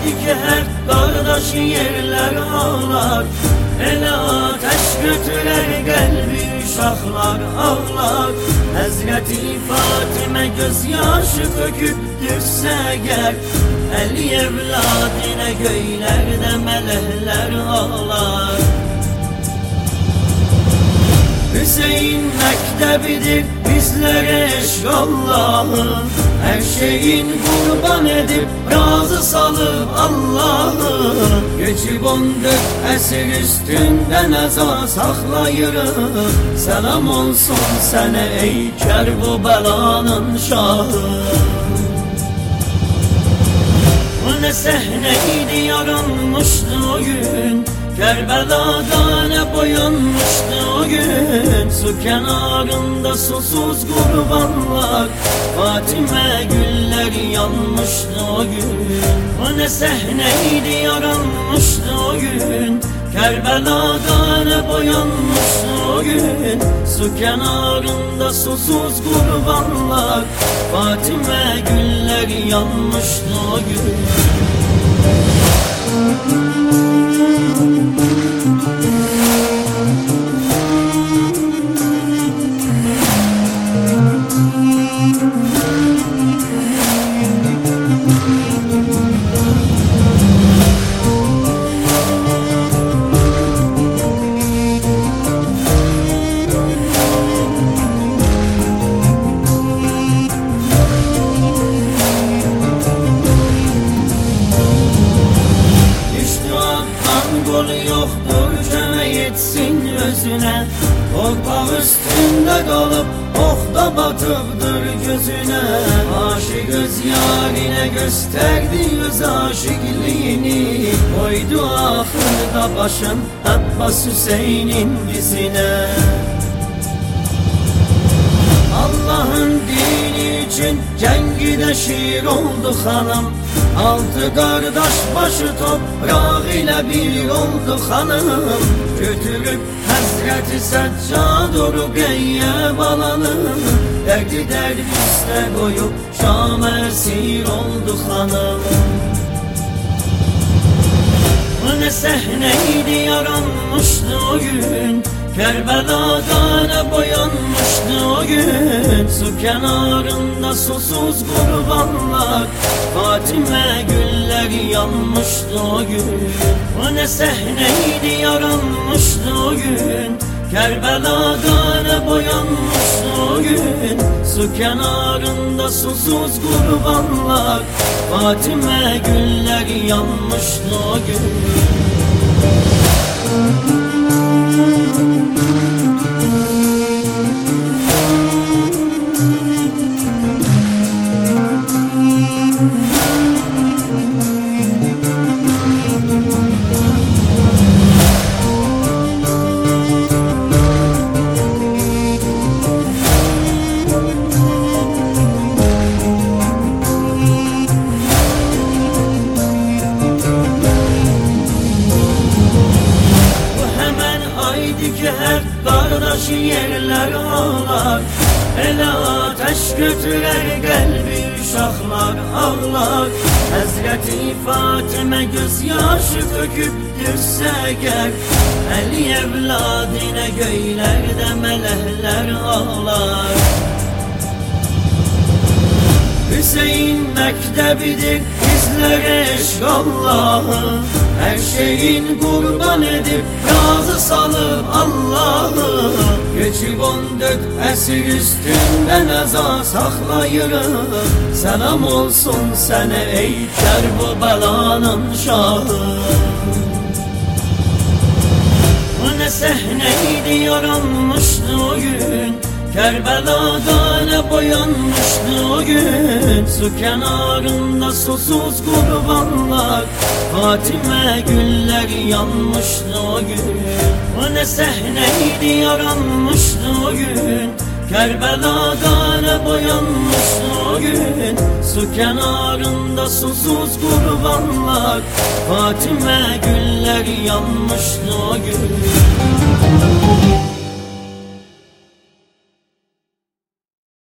haydi ki her kardeş yerler ağlar. Ele ateş götürer kalbi uşaklar ağlar. Hazreti Fatime gözyaşı döküp düşse eğer, Əli evladine göylerde melekler ağlar. Hüseyin mektebidir bizlere eşk Allah'ım, her şeyin kurban edip razı salıp Allah'ım. Geçip 14 əsir üstünden eza saklayırım. Selam olsun sene ey Kerbubelanın şahı. Bu ne sahneydi yaranmıştı o gün, Kerbela'da ne boyanmıştı o gün. Su kenarında susuz kurbanlar, Fatime güller yanmıştı o gün. Bu ne sahneydi yaranmıştı o gün, Kerbela'da ne boyanmıştı o gün. Su kenarında susuz kurbanlar, Fatime güller yanmıştı o gün. Golü yoktur köme yetsin özüne, Torpaq üstünde kalıp okta batıptır gözüne. Aşık öz yarine gösterdi öz aşıklığını, koydu ahırda başın Abbas Hüseyin'in dizine. Allah'ın dini için cengide şiir oldu hanım, altı kardeş başı toprağı ile bir oldu hanım. Götürüp Hazreti Seccadur Rukiye balanım, derdi üste koyup Şam esir oldu hanım. Bu ne sahneydi yaranmıştı o gün, Kerbela'da ne boyanmıştı o gün. Su kenarında susuz kurbanlar, Fatime güller yanmıştı o gün. Bu ne sahneydi yaranmıştı o gün, Kerbela'da ne boyanmıştı o gün. Su kenarında susuz kurbanlar, Fatime güller yanmıştı o gün. Ki her kardeş yerler ağlar. Ele ateş götürer kalbi uşaklar ağlar. Hazreti Fatime gözyaşı döküp düşse eğer, Əli evladine göylerde melekler ağlar. Hüseyin mektebidir bizlere eşk Allah'ım, her şeyin kurban edip razı salıp Allah'ım. Geçip 14 əsir üstünden eza saklayırım. Selam olsun sene ey Kerbubelanın şahı. Bu ne sahneydi yaranmıştı o gün, Kerbela'da ne boyanmıştı o gün. Su kenarında susuz kurbanlar, Fatime güller yanmıştı o gün. Bu ne sahneydi yaranmıştı o gün, Kerbela'da ne boyanmıştı o gün. Su kenarında susuz kurbanlar, Fatime güller yanmıştı o gün.